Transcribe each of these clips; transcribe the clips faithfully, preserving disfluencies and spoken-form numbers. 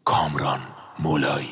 کامران مولایی.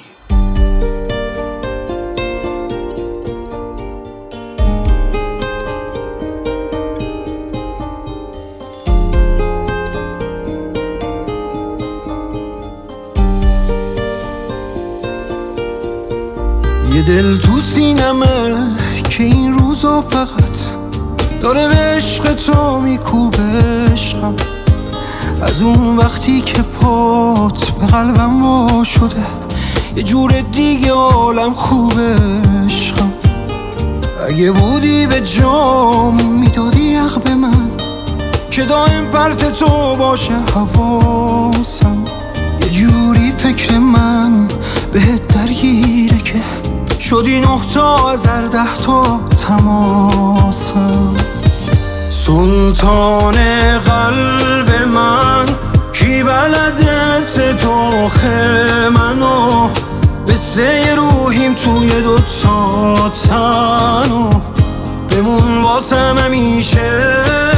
یه دل تو سینمه که این روزا فقط داره به عشق تو میکوبه عشقم. از اون وقتی که پات به قلبم وا شده یه جور دیگه عالم خوبه عشقم. اگه بودی به جام میدادی حق به من که دائم پرت تو باشه حواسم. یه جوری فکر من بهت درگیره که شدی نه تا از هر ده تا تماسم. سلطان قلب من کی بلده ستاخ منو بسه روحیم توی دوتا تنو بمون واسم همیشه.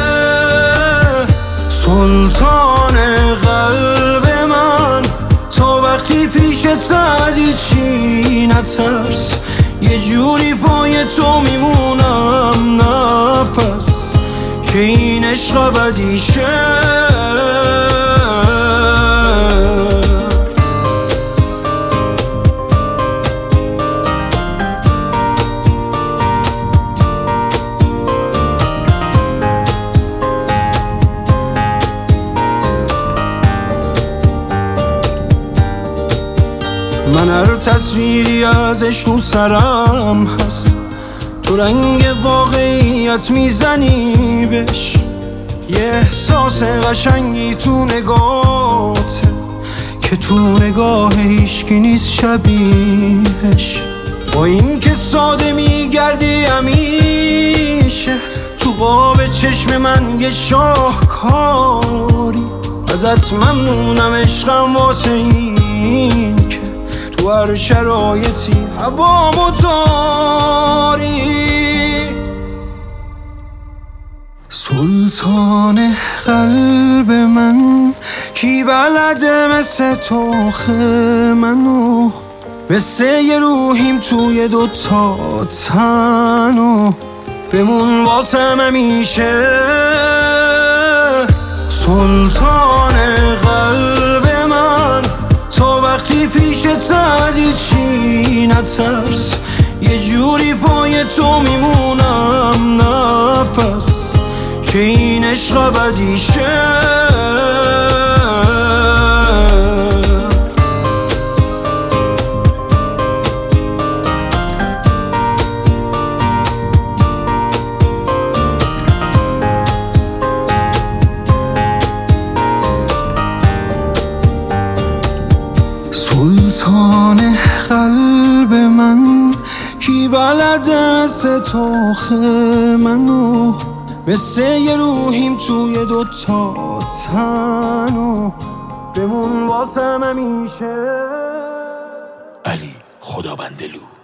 سلطان قلب من تا وقتی پیشت از هیچی نترس یه جوری پای تو میمونم نفس که این عشق ابدیشه. من هر تصویری ازش تو سرم هست تو رنگ واقعیت میزنی بهش. یه احساس قشنگی تو نگاهته که تو نگاه هیچکی نیست شبیهش. با این که ساده میگردی همیشه تو قاب چشم من یه شاهکاری. ازت ممنونم عشقم واسه این که تو هر شرایطی هوامو داری. سلطان قلب من کی بلده مثل تاخ منو مثل یه روحیم توی دوتا تنو بمون واسم همیشه. سلطان قلب من تا وقتی پیشت از هیچی نترس یه جوری پای تو میمونم نفس که این عشق ابدیشه. سلطان قلب من کی بلده ستاخ منو مثل یه روحیم توی دوتا تنو بمون واسم همیشه. علی خدابندلو.